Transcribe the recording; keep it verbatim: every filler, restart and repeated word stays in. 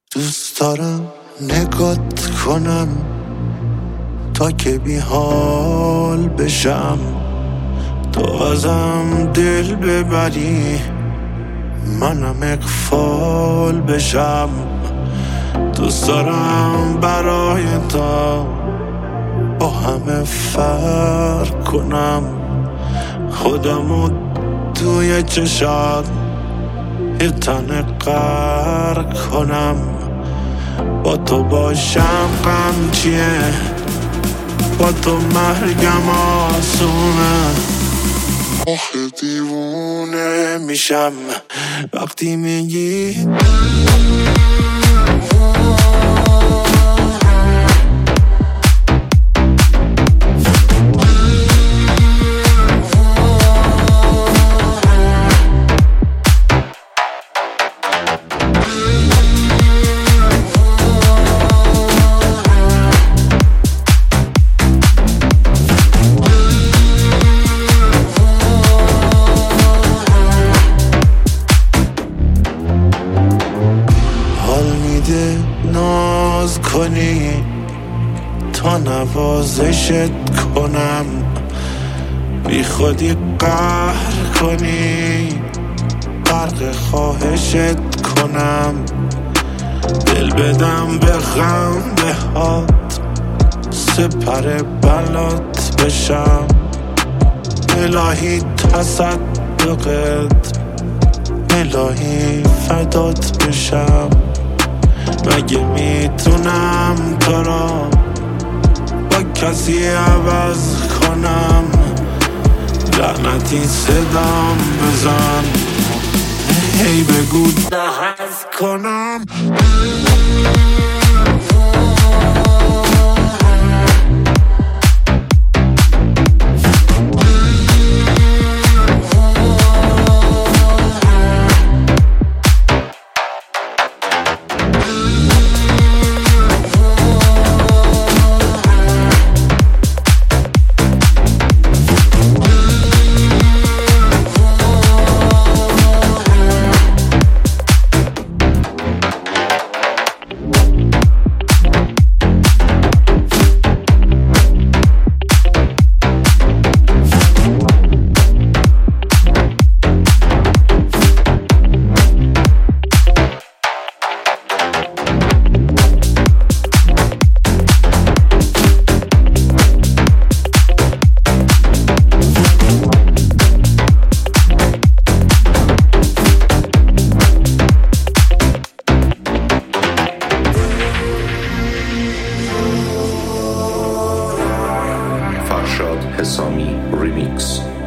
دوست دارم نگات کنم تا که بی حال بشم، تو ازم دل ببری منم اغفال بشم. دوست دارم برای تو با همه فرق کنم، خودمو توی چشات یه تنه غرق کنم. با تو باشم غم چیه، با تو مرگم آسونه. آخه دیوونه میشم وقتی میگی ناز کنی تا نوازشت کنم، بی خودی قهر کنی غرق خواهشت کنم. دل بدم به غم بهات سپر بلات بشم، الهی تصدقت الهی فدات بشم. مگه میتونم تو را با کسی عوض کنم؟ لعنتی صدام بزن هی بگو دهز کنم. Farshad Hesami Remix.